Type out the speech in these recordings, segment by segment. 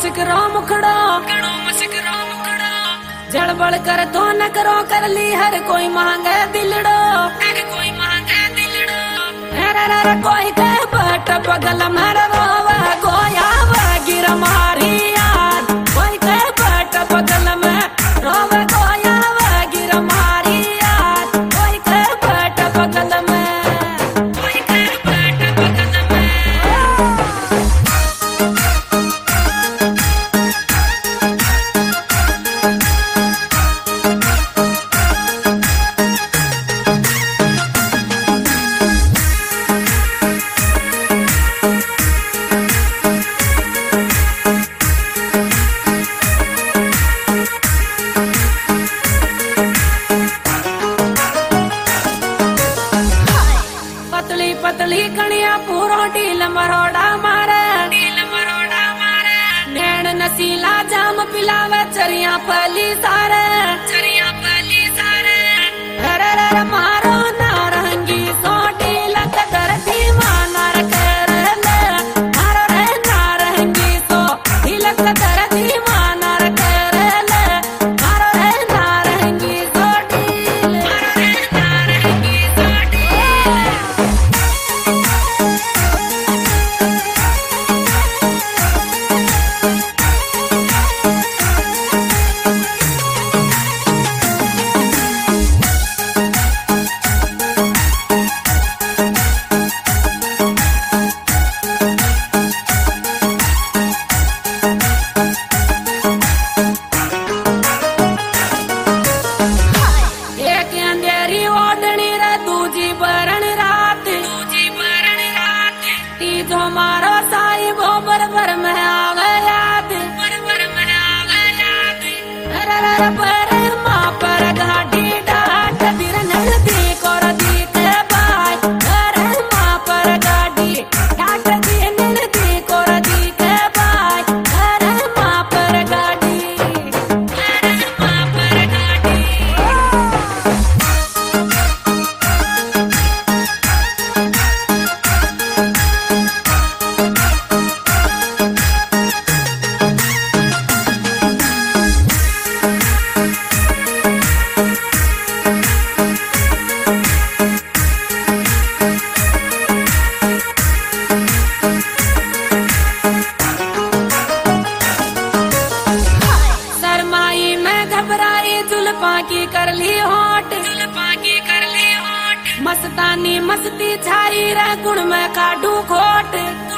मस्करो मुखड़ो जड़बड़ कर तो न करो कर ली हर कोई मांगे दिलड़ो कोई कह बट बगल में रोवा गोया गिर मारी यार कोई कह बट बगल में रोवा गोया गिर मारी यार कोई कह बट बगल में पतली कणिया पूरो ढील मरोड़ा मारे नैन नसीला जाम पिलावे चरिया पली सारे हर मारो नारंगी सोटी लग दर्दी माना कर ले मारो रे नारंगी सो लग दर्दी माना कर ले मारो रे नारंगी सोटी मारो साई वो बरबर में आ गया पर माँ पर घाटी डाट दिर नदी कर दी के बाय अरे माँ पर घाटी डाट दी नदी कर दी के बाय अरे माँ पर घाटी की कर ली होट मस्तानी मस्ती छाई रे गुण में काटू खोट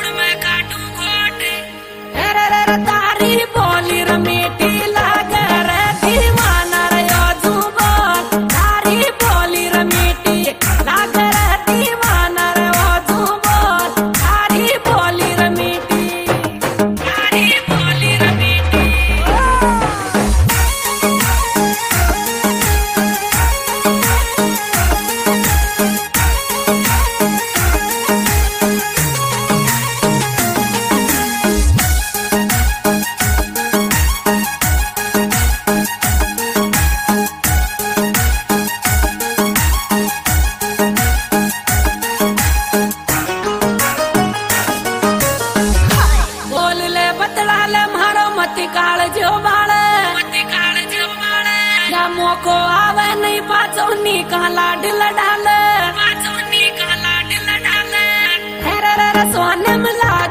तारी बोली रमीटी लागे रे दीवाना रे जुबान तारी बोली रमीटी लागे रे दीवाना रे जुबान तारी बोली रमीटी मोको आवे नहीं पाचो नी कहा लाड लडाले सोने मिला